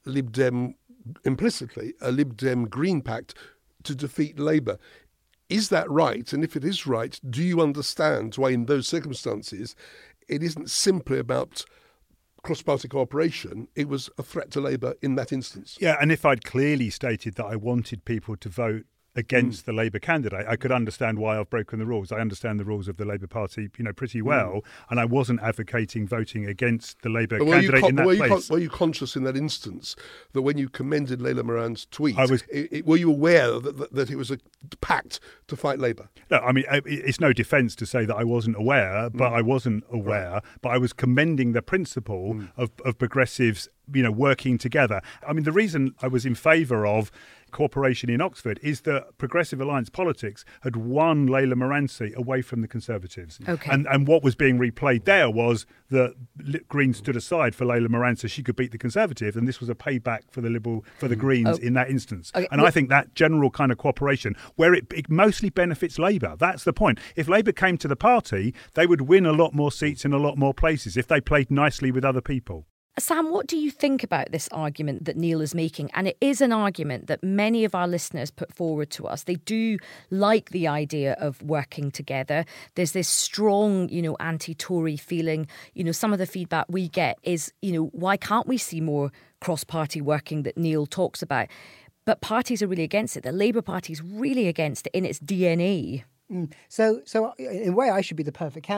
Lib Dem, implicitly, a Lib Dem Green Pact to defeat Labour. Is that right? And if it is right, do you understand why in those circumstances it isn't simply about cross-party cooperation, it was a threat to Labour in that instance? Yeah, and if I'd clearly stated that I wanted people to vote against the Labour candidate, I could understand why I've broken the rules. I understand the rules of the Labour Party, pretty well, and I wasn't advocating voting against the Labour candidate in that place. Were you conscious in that instance that when you commended Layla Moran's tweet, were you aware that it was a pact to fight Labour? No, I mean, it's no defence to say that I wasn't aware, but I wasn't aware. Right. But I was commending the principle of progressives, working together. I mean, the reason I was in favour of cooperation in Oxford is that Progressive Alliance politics had won Layla Moran seat away from the Conservatives. Okay. And what was being replayed there was that Greens stood aside for Layla Moran so she could beat the Conservative, and this was a payback for the Greens in that instance. Okay. And I think that general kind of cooperation, where it mostly benefits Labour, that's the point. If Labour came to the party, they would win a lot more seats in a lot more places if they played nicely with other people. Sam, what do you think about this argument that Neil is making? And it is an argument that many of our listeners put forward to us. They do like the idea of working together. There's this strong, anti-Tory feeling. Some of the feedback we get is, why can't we see more cross-party working that Neil talks about? But parties are really against it. The Labour Party is really against it in its DNA. So in a way, I should be the perfect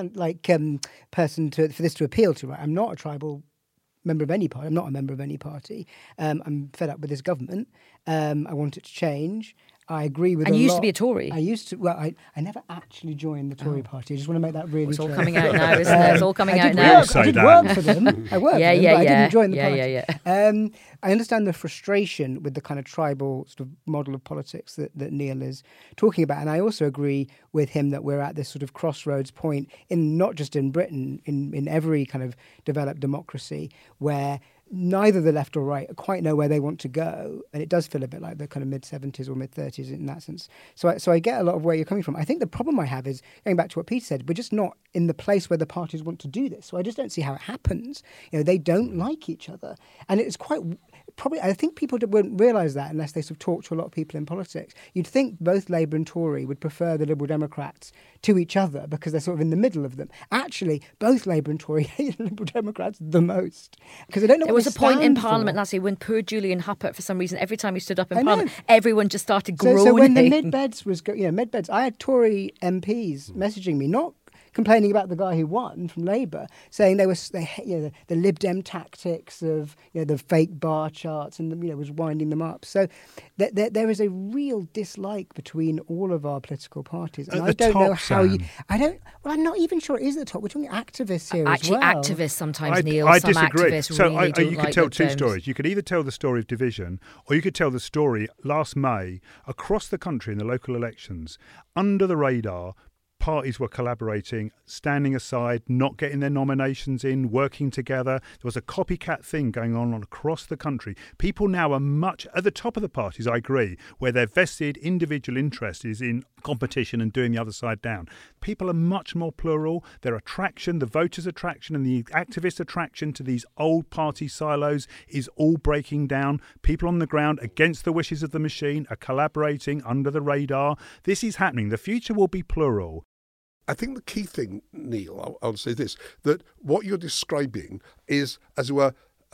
person for this to appeal to. Right? I'm not a tribal member of any party. I'm not a member of any party. I'm fed up with this government. I want it to change. I agree with. And you used to be a Tory. I used to. Well, I never actually joined the Tory party. I just want to make that really clear. It's all coming out now, isn't it? It's all coming out now. I did work for them. I worked for them, but I didn't join the party. I understand the frustration with the kind of tribal sort of model of politics that Neil is talking about, and I also agree with him that we're at this sort of crossroads point in not just in Britain, in every kind of developed democracy where neither the left or right quite know where they want to go. And it does feel a bit like the kind of mid-70s or mid-30s in that sense. So I get a lot of where you're coming from. I think the problem I have is, going back to what Pete said, we're just not in the place where the parties want to do this. So I just don't see how it happens. They don't like each other. And it's quite... Probably, I think people wouldn't realise that unless they sort of talk to a lot of people in politics. You'd think both Labour and Tory would prefer the Liberal Democrats to each other because they're sort of in the middle of them. Actually, both Labour and Tory hate the Liberal Democrats the most because they don't know what they stand for. There was a point in Parliament last year when poor Julian Huppert, for some reason, every time he stood up in Parliament, everyone just started groaning. So when the mid-beds was, mid-beds, I had Tory MPs messaging me, not complaining about the guy who won from Labour, saying the Lib Dem tactics of the fake bar charts and was winding them up. So there is a real dislike between all of our political parties, and I don't know how you. I'm not even sure it is at the top. We're talking activists here as well. Actually, activists sometimes, Neil. I some disagree. Activists so really don't you could like tell the two terms. stories. You could either tell the story of division, or you could tell the story last May across the country in the local elections, under the radar. Parties were collaborating, standing aside, not getting their nominations in, working together. There was a copycat thing going on across the country. People now are much at the top of the parties, I agree, where their vested individual interest is in competition and doing the other side down. People are much more plural. Their attraction, the voters' attraction and the activist attraction to these old party silos is all breaking down. People on the ground against the wishes of the machine are collaborating under the radar. This is happening. The future will be plural. I think the key thing, Neil, I'll say this, that what you're describing is, as it were,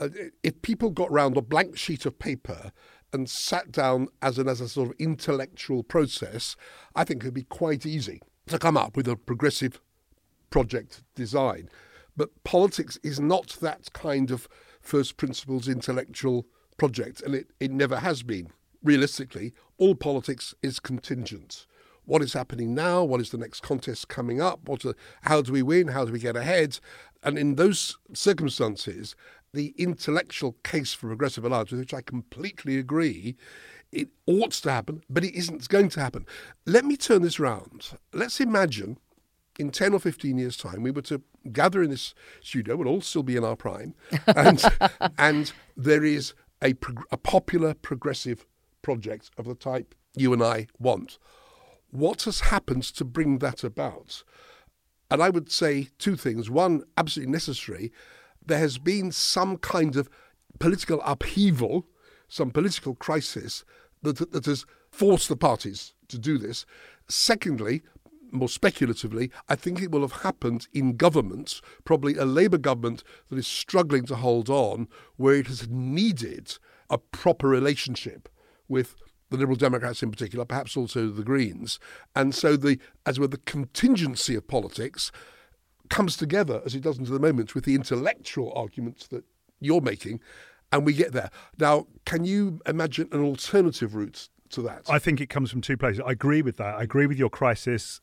if people got round a blank sheet of paper and sat down as a sort of intellectual process, I think it would be quite easy to come up with a progressive project design. But politics is not that kind of first principles intellectual project, and it never has been. Realistically, all politics is contingent. What is happening now? What is the next contest coming up? How do we win? How do we get ahead? And in those circumstances, the intellectual case for Progressive Alliance, with which I completely agree, it ought to happen, but it isn't going to happen. Let me turn this round. Let's imagine in 10 or 15 years' time, we were to gather in this studio, we'll all still be in our prime, and there is a popular progressive project of the type you and I want. What has happened to bring that about? And I would say two things. One, absolutely necessary. There has been some kind of political upheaval, some political crisis that has forced the parties to do this. Secondly, more speculatively, I think it will have happened in governments, probably a Labour government that is struggling to hold on, where it has needed a proper relationship with the Liberal Democrats in particular, perhaps also the Greens. And so the contingency of politics comes together, as it does into the moment, with the intellectual arguments that you're making, and we get there. Now, can you imagine an alternative route to that? I think it comes from two places. I agree with that. I agree with your crisis.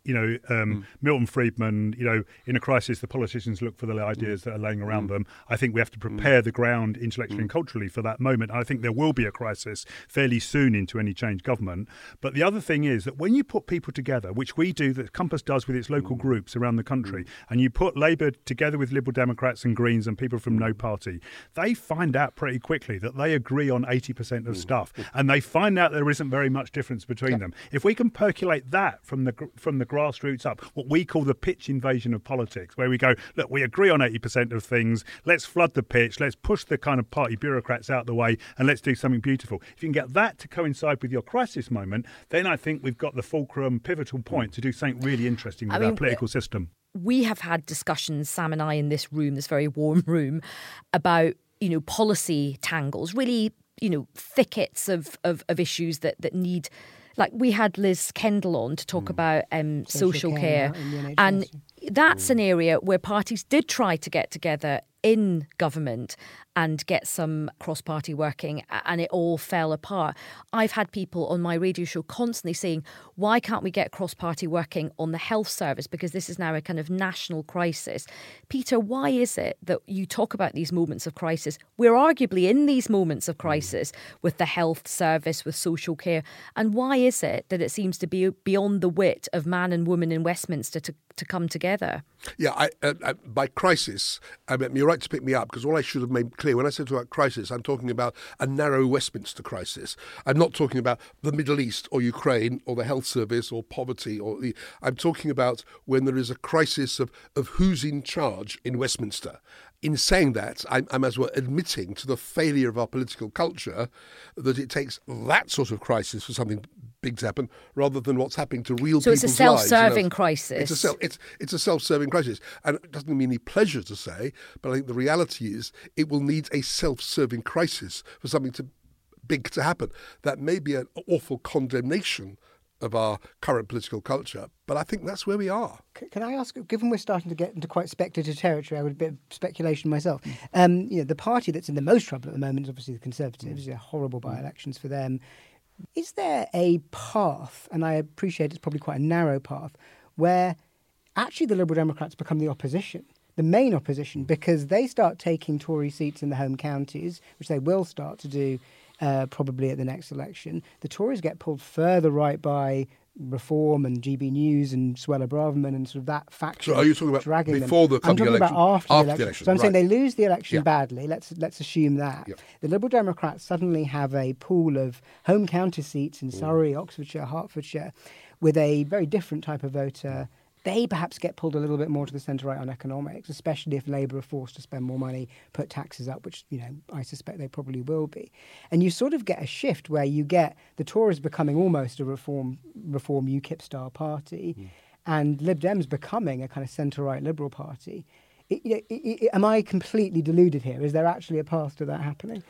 Milton Friedman, in a crisis, the politicians look for the ideas that are laying around them. I think we have to prepare the ground intellectually and culturally for that moment. I think there will be a crisis fairly soon into any change government. But the other thing is that when you put people together, which we do, that Compass does with its local groups around the country, and you put Labour together with Liberal Democrats and Greens and people from no party, they find out pretty quickly that they agree on 80% of stuff. And they find out there isn't very much difference between them. If we can percolate that from the grassroots up, what we call the pitch invasion of politics, where we go, look, we agree on 80% of things, let's flood the pitch, let's push the kind of party bureaucrats out the way, and let's do something beautiful. If you can get that to coincide with your crisis moment, then I think we've got the fulcrum, pivotal point to do something really interesting with our political system. We have had discussions, Sam and I, in this room, this very warm room, about policy tangles, really thickets of issues that need, like we had Liz Kendall on to talk about social care, and that's an area where parties did try to get together in government and get some cross-party working, and it all fell apart. I've had people on my radio show constantly saying, why can't we get cross-party working on the health service, because this is now a kind of national crisis. Peter, why is it that you talk about these moments of crisis? We're arguably in these moments of crisis with the health service, with social care, and why is it that it seems to be beyond the wit of man and woman in Westminster to come together? Yeah, by crisis, I mean, you're right to pick me up, because all I should have made clear, when I said about crisis, I'm talking about a narrow Westminster crisis. I'm not talking about the Middle East or Ukraine or the health service or poverty. I'm talking about when there is a crisis of who's in charge in Westminster. In saying that, I'm as well admitting to the failure of our political culture that it takes that sort of crisis for something big to happen, rather than what's happening to real people's lives. So it's a self-serving crisis. It's a self-serving crisis. And it doesn't mean any pleasure to say, but I think the reality is it will need a self-serving crisis for something big to happen. That may be an awful condemnation of our current political culture, but I think that's where we are. Can I ask, given we're starting to get into quite speculative territory, I would a bit of speculation myself. The party that's in the most trouble at the moment is obviously the Conservatives. They're horrible by-elections for them. Is there a path, and I appreciate it's probably quite a narrow path, where actually the Liberal Democrats become the opposition, the main opposition, because they start taking Tory seats in the home counties, which they will start to do probably at the next election. The Tories get pulled further right by Reform and GB News and Suella Braverman and sort of that faction. So are you talking about before the I'm talking election? About after the election. So I'm saying they lose the election Yeah. badly. Let's assume that. Yeah. The Liberal Democrats suddenly have a pool of home county seats in Surrey, Oxfordshire, Hertfordshire, with a very different type of voter. They perhaps get pulled a little bit more to the centre-right on economics, especially if Labour are forced to spend more money, put taxes up, which, I suspect they probably will be. And you sort of get a shift where you get the Tories becoming almost a reform UKIP-style party, and Lib Dems becoming a kind of centre-right Liberal party. Am I completely deluded here? Is there actually a path to that happening?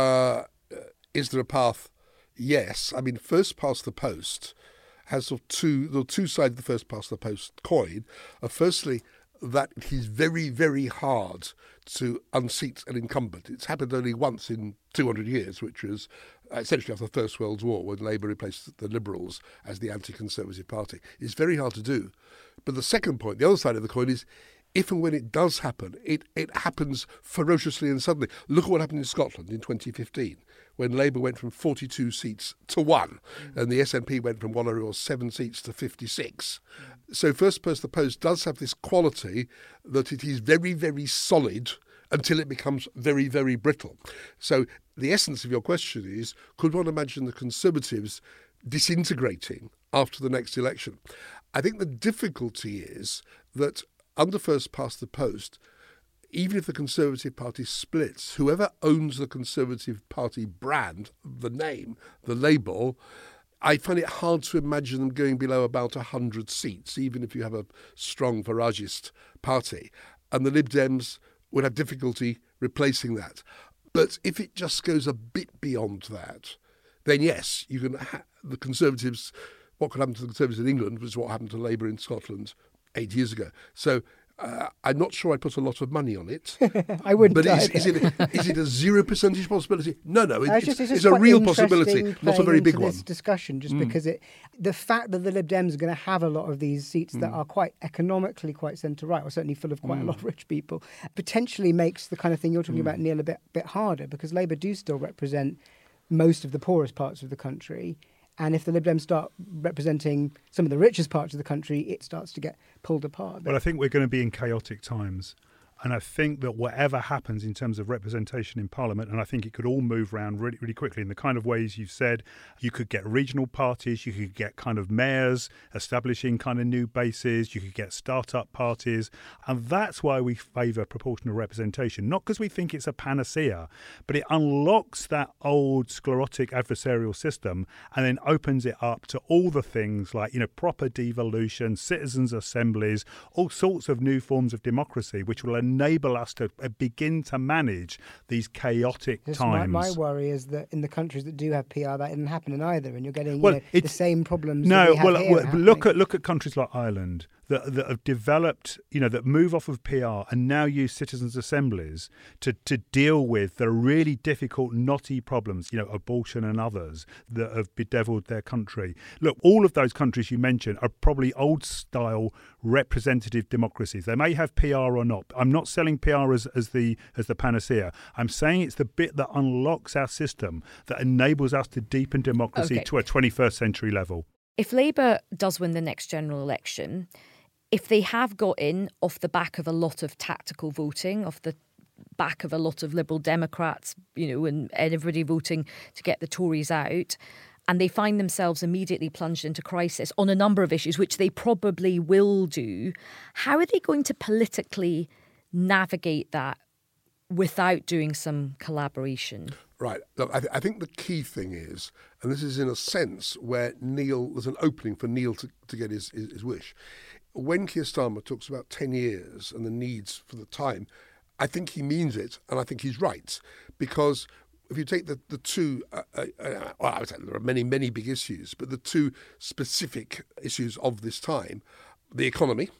Is there a path? Yes. I mean, first past the post has sort of two sides of the first past the post coin. Firstly, that it is very, very hard to unseat an incumbent. It's happened only once in 200 years, which was essentially after the First World War, when Labour replaced the Liberals as the anti-Conservative party. It's very hard to do. But the second point, the other side of the coin, is if and when it does happen, it happens ferociously and suddenly. Look at what happened in Scotland in 2015, when Labour went from 42 seats to 1, and the SNP went from 7 seats to 56. So first past the post does have this quality that it is very, very solid until it becomes very, very brittle. So the essence of your question is, could one imagine the Conservatives disintegrating after the next election? I think the difficulty is that under first past the post, even if the Conservative Party splits, whoever owns the Conservative Party brand, the name, the label, I find it hard to imagine them going below about 100 seats, even if you have a strong Farageist party. And the Lib Dems would have difficulty replacing that. But if it just goes a bit beyond that, then yes, you can the Conservatives, what could happen to the Conservatives in England was what happened to Labour in Scotland 8 years ago. So I'm not sure I'd put a lot of money on it. I wouldn't. But is it a 0% possibility? No, it's a quite real possibility, not a very big one. This discussion, just because the fact that the Lib Dems are going to have a lot of these seats that are quite economically quite centre-right, or certainly full of quite a lot of rich people, potentially makes the kind of thing you're talking about, Neil, a bit harder, because Labour do still represent most of the poorest parts of the country. And if the Lib Dems start representing some of the richest parts of the country, it starts to get pulled apart. Well, I think we're going to be in chaotic times. And I think that whatever happens in terms of representation in Parliament, and I think it could all move around really, really quickly in the kind of ways you've said. You could get regional parties, you could get kind of mayors establishing kind of new bases, you could get start-up parties. And that's why we favour proportional representation, not because we think it's a panacea, but it unlocks that old sclerotic adversarial system and then opens it up to all the things like, proper devolution, citizens' assemblies, all sorts of new forms of democracy, which will enable us to begin to manage these chaotic times. My worry is that in the countries that do have PR, that isn't happening either, and you're getting the same problems. Look at countries like Ireland that have developed, that move off of PR and now use citizens' assemblies to deal with the really difficult, knotty problems, abortion and others that have bedeviled their country. Look, all of those countries you mentioned are probably old-style representative democracies. They may have PR or not. I'm not selling PR as the panacea. I'm saying it's the bit that unlocks our system, that enables us to deepen democracy to a 21st century level. If Labour does win the next general election, if they have got in off the back of a lot of tactical voting, off the back of a lot of Liberal Democrats, and everybody voting to get the Tories out, and they find themselves immediately plunged into crisis on a number of issues, which they probably will do, how are they going to politically navigate that without doing some collaboration? Right. Look, I think the key thing is, and this is in a sense where there's an opening for Neil to get his wish. When Keir Starmer talks about 10 years and the needs for the time, I think he means it, and I think he's right. Because if you take the two, I would say there are many, many big issues, but the two specific issues of this time, the economy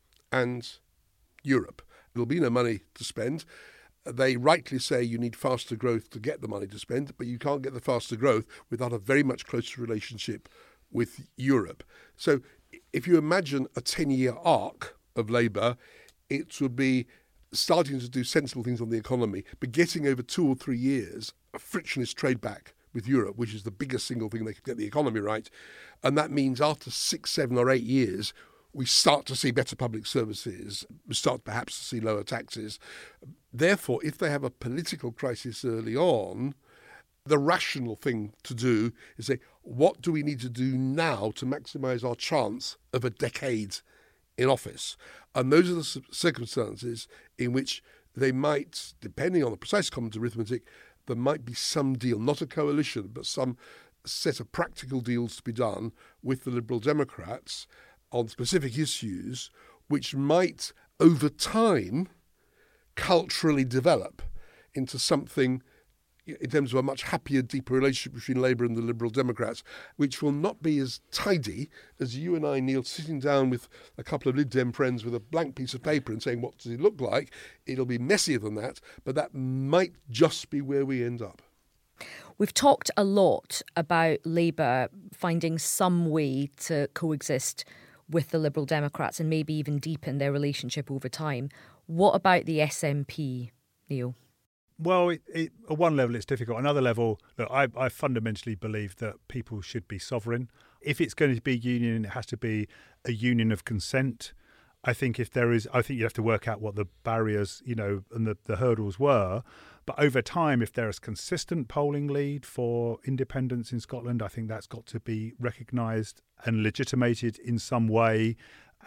and Europe. There'll be no money to spend. They rightly say you need faster growth to get the money to spend, but you can't get the faster growth without a very much closer relationship with Europe. So if you imagine a 10-year arc of Labour, it would be starting to do sensible things on the economy, but getting over 2 or 3 years a frictionless trade back with Europe, which is the biggest single thing they could get the economy right. And that means after 6, 7 or 8 years, we start to see better public services, we start perhaps to see lower taxes. Therefore, if they have a political crisis early on, the rational thing to do is say, what do we need to do now to maximise our chance of a decade in office? And those are the circumstances in which they might, depending on the precise common arithmetic, there might be some deal, not a coalition, but some set of practical deals to be done with the Liberal Democrats on specific issues, which might, over time, culturally develop into something in terms of a much happier, deeper relationship between Labour and the Liberal Democrats, which will not be as tidy as you and I, Neil, sitting down with a couple of Lib Dem friends with a blank piece of paper and saying, what does it look like? It'll be messier than that, but that might just be where we end up. We've talked a lot about Labour finding some way to coexist with the Liberal Democrats and maybe even deepen their relationship over time. What about the SNP, Neil? Well, at one level it's difficult. Another level, look, I fundamentally believe that people should be sovereign. If it's going to be a union, it has to be a union of consent. I think you have to work out what the barriers, and the hurdles were. But over time, if there is consistent polling lead for independence in Scotland, I think that's got to be recognised and legitimated in some way.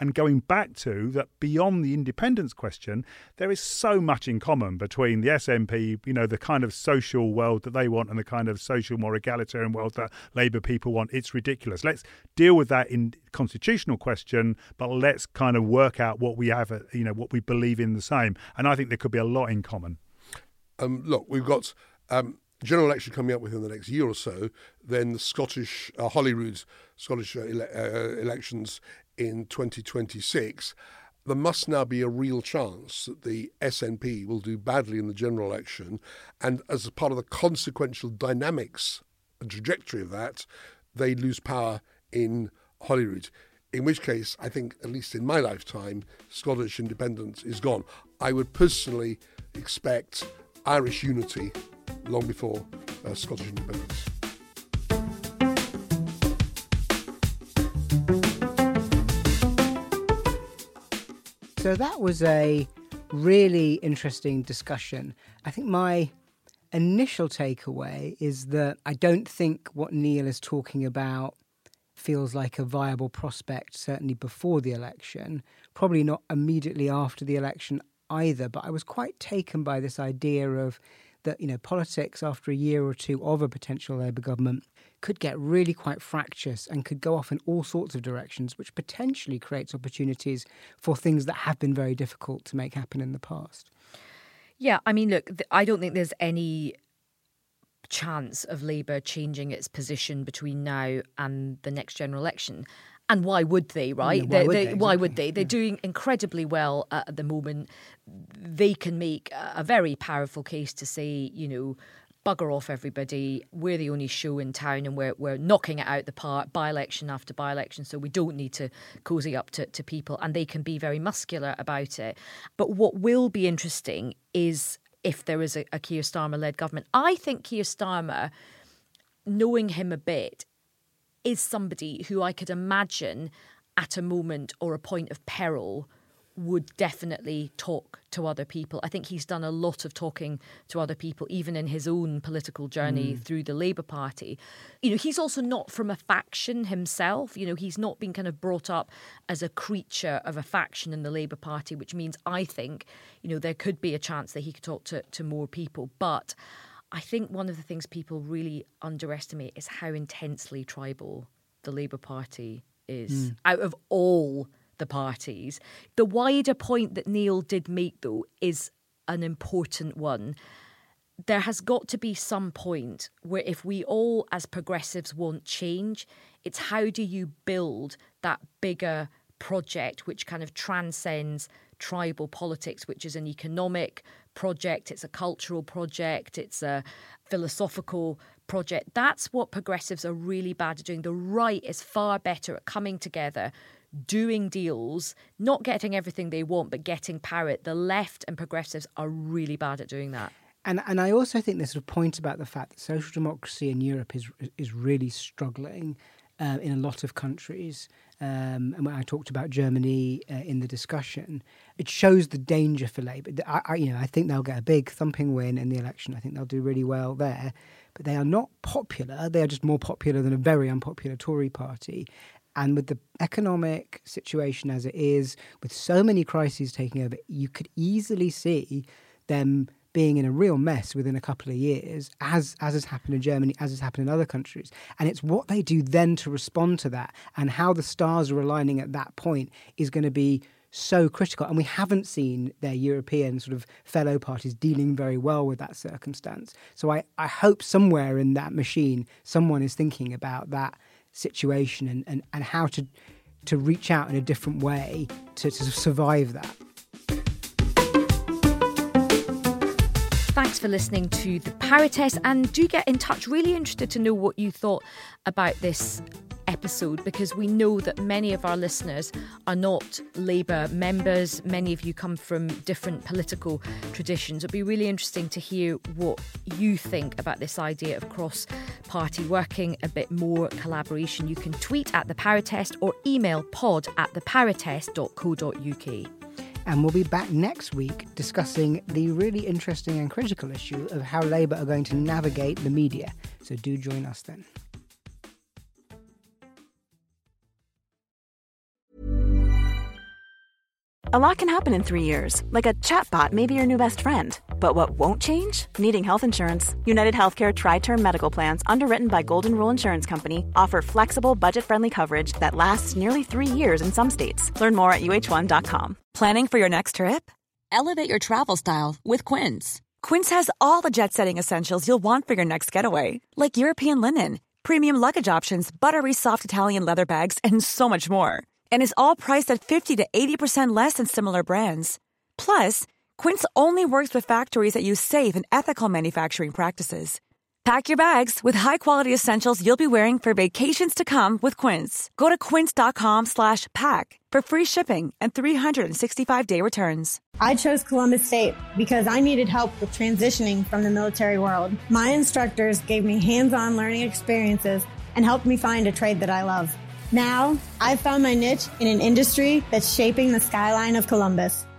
and going back to that beyond the independence question, there is so much in common between the SNP, the kind of social world that they want and the kind of social, more egalitarian world that Labour people want. It's ridiculous. Let's deal with that in constitutional question, but let's kind of work out what we have, what we believe in the same. And I think there could be a lot in common. Look, we've got general election coming up within the next year or so, then the Scottish, Holyrood Scottish elections in 2026. There must now be a real chance that the SNP will do badly in the general election, and as a part of the consequential dynamics and trajectory of that, they lose power in Holyrood. In which case, I think, at least in my lifetime, Scottish independence is gone. I would personally expect Irish unity long before Scottish independence. So that was a really interesting discussion. I think my initial takeaway is that I don't think what Neil is talking about feels like a viable prospect, certainly before the election, probably not immediately after the election either. But I was quite taken by this idea of that, politics after a year or two of a potential Labour government could get really quite fractious and could go off in all sorts of directions, which potentially creates opportunities for things that have been very difficult to make happen in the past. Yeah, I mean, look, I don't think there's any chance of Labour changing its position between now and the next general election. And why would they, right? Why would they? They're doing incredibly well at the moment. They can make a very powerful case to say, bugger off everybody. We're the only show in town and we're knocking it out the park, by-election after by-election, so we don't need to cozy up to people. And they can be very muscular about it. But what will be interesting is if there is a Keir Starmer-led government. I think Keir Starmer, knowing him a bit, is somebody who I could imagine at a moment or a point of peril would definitely talk to other people. I think he's done a lot of talking to other people, even in his own political journey through the Labour Party. He's also not from a faction himself. He's not been kind of brought up as a creature of a faction in the Labour Party, which means I think, there could be a chance that he could talk to more people. But I think one of the things people really underestimate is how intensely tribal the Labour Party is. Out of all the parties. The wider point that Neil did make, though, is an important one. There has got to be some point where if we all as progressives want change, it's how do you build that bigger project which kind of transcends tribal politics, which is an economic project, it's a cultural project, it's a philosophical project. That's what progressives are really bad at doing. The right is far better at coming together, doing deals, not getting everything they want, but getting power. The left and progressives are really bad at doing that. And I also think there's a point about the fact that social democracy in Europe is really struggling in a lot of countries. And when I talked about Germany in the discussion, it shows the danger for Labour. I think they'll get a big thumping win in the election. I think they'll do really well there. But they are not popular. They are just more popular than a very unpopular Tory party. And with the economic situation as it is, with so many crises taking over, you could easily see them being in a real mess within a couple of years, as has happened in Germany, as has happened in other countries. And it's what they do then to respond to that and how the stars are aligning at that point is going to be so critical. And we haven't seen their European sort of fellow parties dealing very well with that circumstance. So I hope somewhere in that machine, someone is thinking about that situation and how to reach out in a different way to survive that. Thanks for listening to The Power Test, and do get in touch. Really interested to know what you thought about this episode, because we know that many of our listeners are not Labour members. Many of you come from different political traditions. It'd be really interesting to hear what you think about this idea of cross-party working, a bit more collaboration. You can tweet at The Power Test or email pod@thepowertest.co.uk. And we'll be back next week discussing the really interesting and critical issue of how Labour are going to navigate the media. So do join us then. A lot can happen in 3 years, like a chatbot may be your new best friend. But what won't change? Needing health insurance. United Healthcare Tri-Term Medical Plans, underwritten by Golden Rule Insurance Company, offer flexible, budget-friendly coverage that lasts nearly 3 years in some states. Learn more at uh1.com. Planning for your next trip? Elevate your travel style with Quince. Quince has all the jet-setting essentials you'll want for your next getaway, like European linen, premium luggage options, buttery soft Italian leather bags, and so much more. And is all priced at 50 to 80% less than similar brands. Plus, Quince only works with factories that use safe and ethical manufacturing practices. Pack your bags with high-quality essentials you'll be wearing for vacations to come with Quince. Go to quince.com/pack for free shipping and 365-day returns. I chose Columbus State because I needed help with transitioning from the military world. My instructors gave me hands-on learning experiences and helped me find a trade that I love. Now, I've found my niche in an industry that's shaping the skyline of Columbus.